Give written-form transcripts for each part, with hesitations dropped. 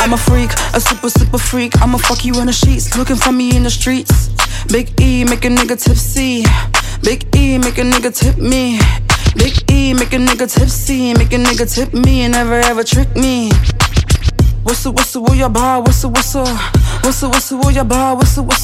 I'm a freak, a super freak. I'ma fuck you in the sheets, looking for me in the streets. Big E, make a nigga tipsy. Big E, make a nigga tip me. Big E, make a nigga tipsy. Make a nigga tip me and never ever trick me. What's up, will ya buy? What's up, will ya buy? What's up,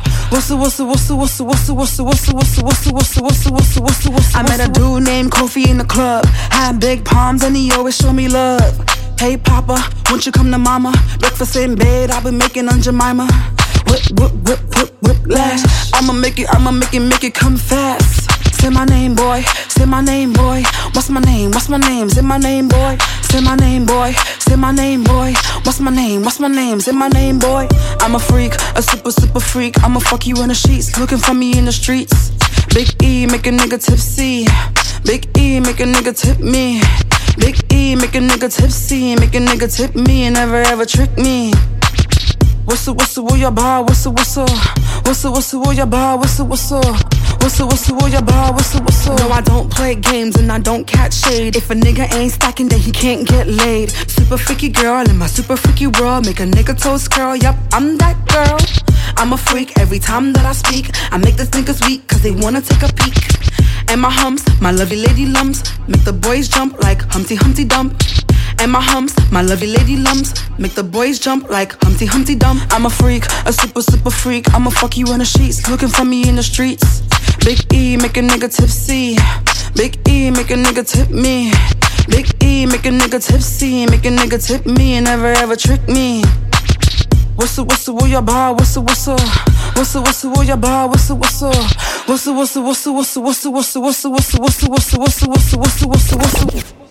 I met a dude named Kofi in the club. Had big palms and he always show me love. Hey Papa, won't you come to mama? Breakfast in bed, I've been making on Jemima. Whiplash. I'ma make it come fast. Say my name, boy. Say my name, boy. What's my name? What's my name? Say my name, boy. Say my name, boy. Say my name, boy. What's my name? What's my name? Say my name, boy. I'm a freak, a super freak. I'ma fuck you in the sheets, looking for me in the streets. Big E, make a nigga tipsy. Big E, make a nigga tip me. Big E, make a nigga tipsy. Make a nigga tip me and never ever trick me. What's up, will ya buy? What's up, will ya buy? What's up, will ya buy? What's up? No, I don't play games and I don't catch shade. If a nigga ain't stacking, then he can't get laid. Super freaky girl in my super freaky world. Make a nigga toes curl, yup, I'm that girl. I'm a freak every time that I speak. I make the niggas weak cause they wanna take a peek. And my humps, my lovely lady lumps, make the boys jump like Humpty Humpty Dump. And my humps, my lovely lady lumps, make the boys jump like Humpty Humpty Dump. I'm a freak, a super freak. I'ma fuck you in the sheets, looking for me in the streets. Big E, make a nigga tipsy. Big E, make a nigga tip me. Big E, make a nigga tipsy. Make a nigga tip me and never ever trick me. What's up, will ya buy? What's up, will ya buy? What's up?